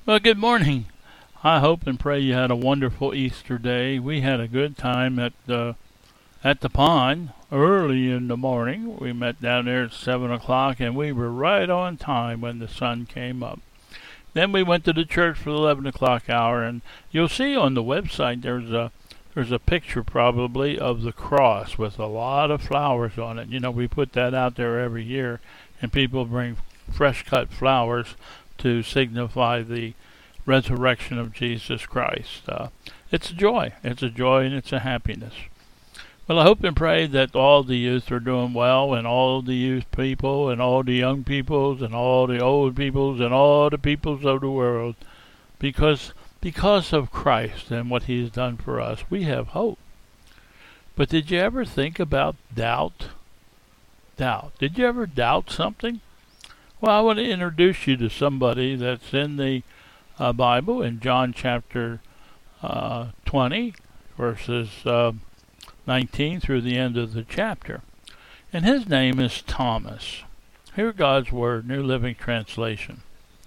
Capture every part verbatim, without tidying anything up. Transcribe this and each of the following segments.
Well, good morning. I hope and pray you had a wonderful Easter day. We had a good time at the at the pond early in the morning. We met down there at seven o'clock, and we were right on time when the sun came up. Then we went to the church for the eleven o'clock hour, and you'll see on the website there's a there's a picture probably of the cross with a lot of flowers on it. You know, we put that out there every year, and people bring fresh cut flowers to signify the resurrection of Jesus Christ. Uh, it's a joy. It's a joy and it's a happiness. Well, I hope and pray that all the youth are doing well, and all the youth people, and all the young peoples, and all the old peoples, and all the peoples of the world, because because of Christ and what He's done for us, we have hope. But did you ever think about doubt? Doubt. Did you ever doubt something? Well, I want to introduce you to somebody that's in the uh, Bible in John chapter uh, twenty, verses uh, nineteen through the end of the chapter. And his name is Thomas. Hear God's Word, New Living Translation.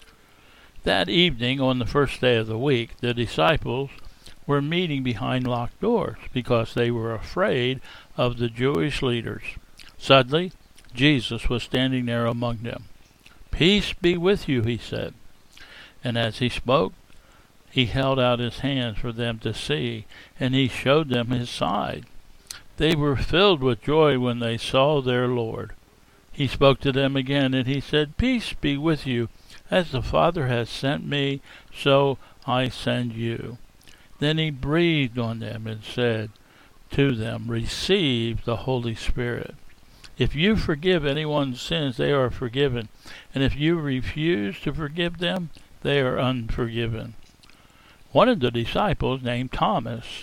That evening, on the first day of the week, the disciples were meeting behind locked doors because they were afraid of the Jewish leaders. Suddenly, Jesus was standing there among them. "Peace be with you," he said. And as he spoke, he held out his hands for them to see, and he showed them his side. They were filled with joy when they saw their Lord. He spoke to them again, and he said, "Peace be with you. As the Father has sent me, so I send you." Then he breathed on them and said to them, "Receive the Holy Spirit. If you forgive anyone's sins, they are forgiven. And if you refuse to forgive them, they are unforgiven." One of the disciples, named Thomas,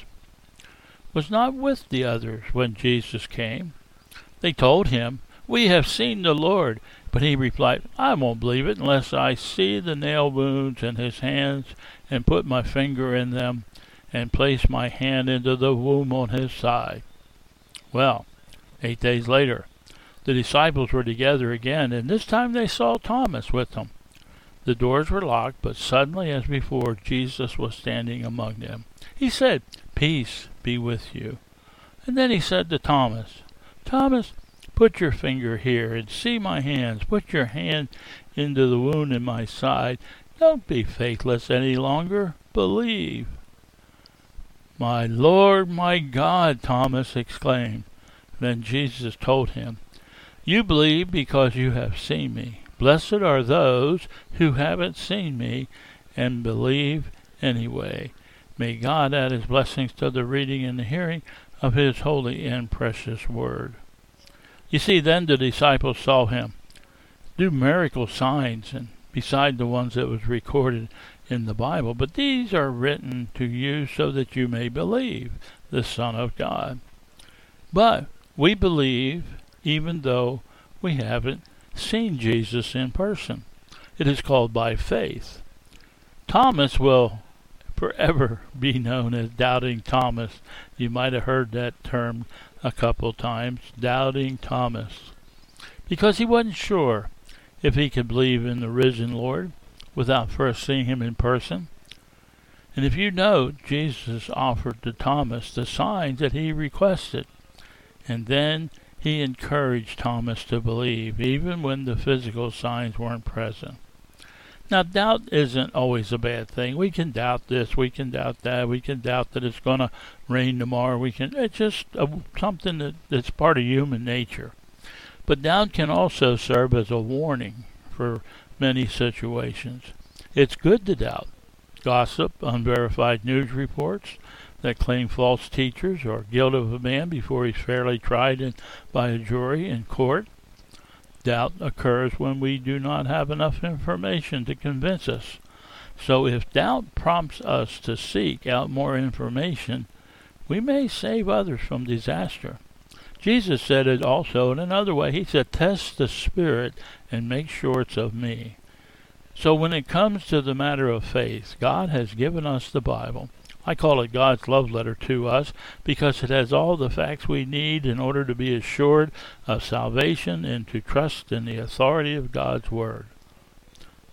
was not with the others when Jesus came. They told him, "We have seen the Lord." But he replied, "I won't believe it unless I see the nail wounds in his hands, and put my finger in them, and place my hand into the wound on his side." Well, eight days later, the disciples were together again, and this time they saw Thomas with them. The doors were locked, but suddenly, as before, Jesus was standing among them. He said, "Peace be with you." And then he said to Thomas, "Thomas, put your finger here and see my hands. Put your hand into the wound in my side. Don't be faithless any longer. Believe." "My Lord, my God," Thomas exclaimed. Then Jesus told him, "You believe because you have seen me. Blessed are those who haven't seen me and believe anyway." May God add his blessings to the reading and the hearing of his holy and precious word. You see, then the disciples saw him do miracle signs, and beside the ones that was recorded in the Bible. But these are written to you so that you may believe the Son of God. But we believe even though we haven't seen Jesus in person. It is called by faith. Thomas will forever be known as Doubting Thomas. You might have heard that term a couple times, Doubting Thomas, because he wasn't sure if he could believe in the risen Lord without first seeing him in person. And if you know, Jesus offered to Thomas the signs that he requested, and then he encouraged Thomas to believe, even when the physical signs weren't present. Now, doubt isn't always a bad thing. We can doubt this, we can doubt that, we can doubt that it's going to rain tomorrow. We can. It's just a, something that, that's part of human nature. But doubt can also serve as a warning for many situations. It's good to doubt. Gossip, unverified news reports that claim false teachers or guilt of a man before he's fairly tried in, by a jury in court. Doubt occurs when we do not have enough information to convince us. So if doubt prompts us to seek out more information, we may save others from disaster. Jesus said it also in another way. He said, "Test the spirit and make sure it's of me." So when it comes to the matter of faith, God has given us the Bible. I call it God's love letter to us because it has all the facts we need in order to be assured of salvation and to trust in the authority of God's Word.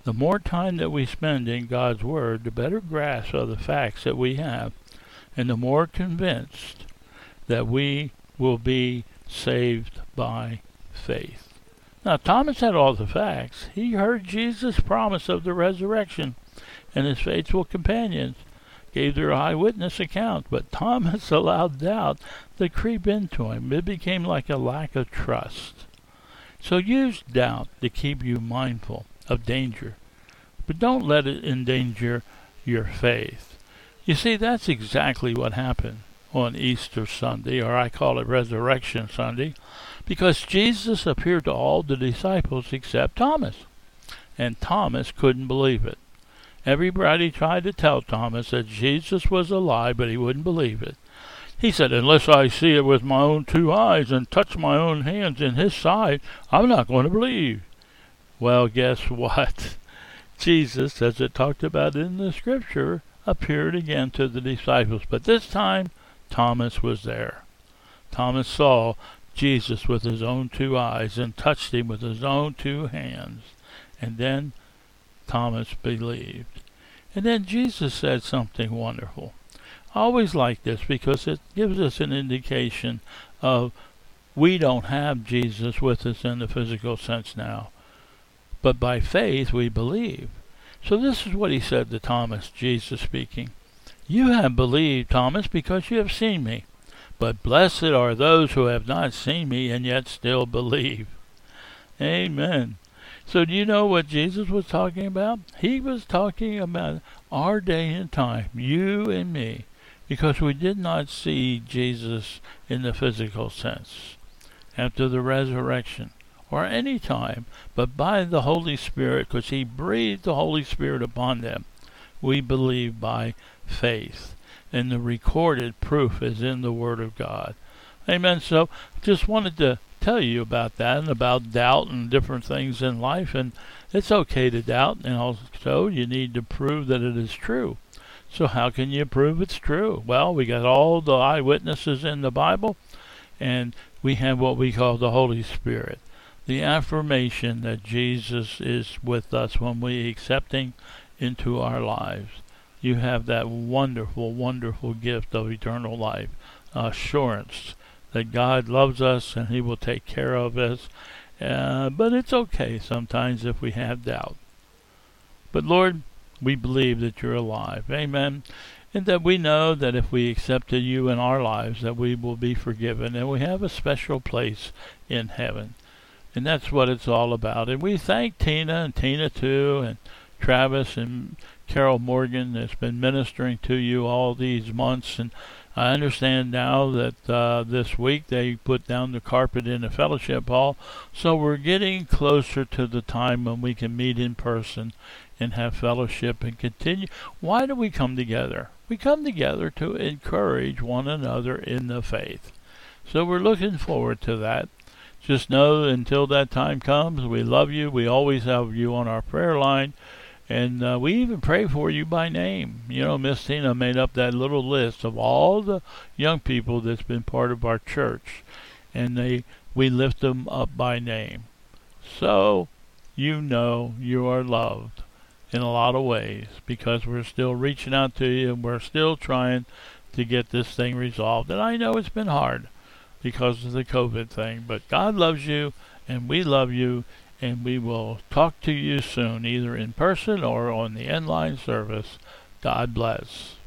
The more time that we spend in God's Word, the better grasp of the facts that we have, and the more convinced that we will be saved by faith. Now, Thomas had all the facts. He heard Jesus' promise of the resurrection, and his faithful companions gave their eyewitness account. But Thomas allowed doubt to creep into him. It became like a lack of trust. So use doubt to keep you mindful of danger, but don't let it endanger your faith. You see, that's exactly what happened on Easter Sunday, or I call it Resurrection Sunday, because Jesus appeared to all the disciples except Thomas, and Thomas couldn't believe it. Everybody tried to tell Thomas that Jesus was alive, but he wouldn't believe it. He said, unless I see it with my own two eyes and touch my own hands in his side, I'm not going to believe. Well, guess what? Jesus, as it talked about in the scripture, appeared again to the disciples, but this time Thomas was there. Thomas saw Jesus with his own two eyes and touched him with his own two hands. And then Thomas believed. And then Jesus said something wonderful. I always like this because it gives us an indication of we don't have Jesus with us in the physical sense now, but by faith we believe. So this is what he said to Thomas, Jesus speaking. You have believed, Thomas, because you have seen me. But blessed are those who have not seen me and yet still believe. Amen. So do you know what Jesus was talking about? He was talking about our day and time, you and me, because we did not see Jesus in the physical sense after the resurrection or any time, but by the Holy Spirit, because he breathed the Holy Spirit upon them. We believe by faith, and the recorded proof is in the Word of God. Amen. So just wanted to tell you about that and about doubt and different things in life, and it's okay to doubt, and also you need to prove that it is true. So how can you prove it's true? Well, we got all the eyewitnesses in the Bible, and we have what we call the Holy Spirit, the affirmation that Jesus is with us when we accept him into our lives. You have that wonderful, wonderful gift of eternal life, assurance that God loves us and he will take care of us. Uh, but it's okay sometimes if we have doubt. But Lord, we believe that you're alive. Amen. And that we know that if we accepted you in our lives, that we will be forgiven and we have a special place in heaven. And that's what it's all about. And we thank Tina and Tina too, and Travis and Carol Morgan that's been ministering to you all these months. And I understand now that uh, this week they put down the carpet in the fellowship hall. So we're getting closer to the time when we can meet in person and have fellowship and continue. Why do we come together? We come together to encourage one another in the faith. So we're looking forward to that. Just know until that time comes, we love you. We always have you on our prayer line. And uh, we even pray for you by name. You know, Miss Tina made up that little list of all the young people that's been part of our church. And they we lift them up by name. So you know you are loved in a lot of ways, because we're still reaching out to you and we're still trying to get this thing resolved. And I know it's been hard because of the COVID thing, but God loves you and we love you, and we will talk to you soon, either in person or on the inline service. God bless.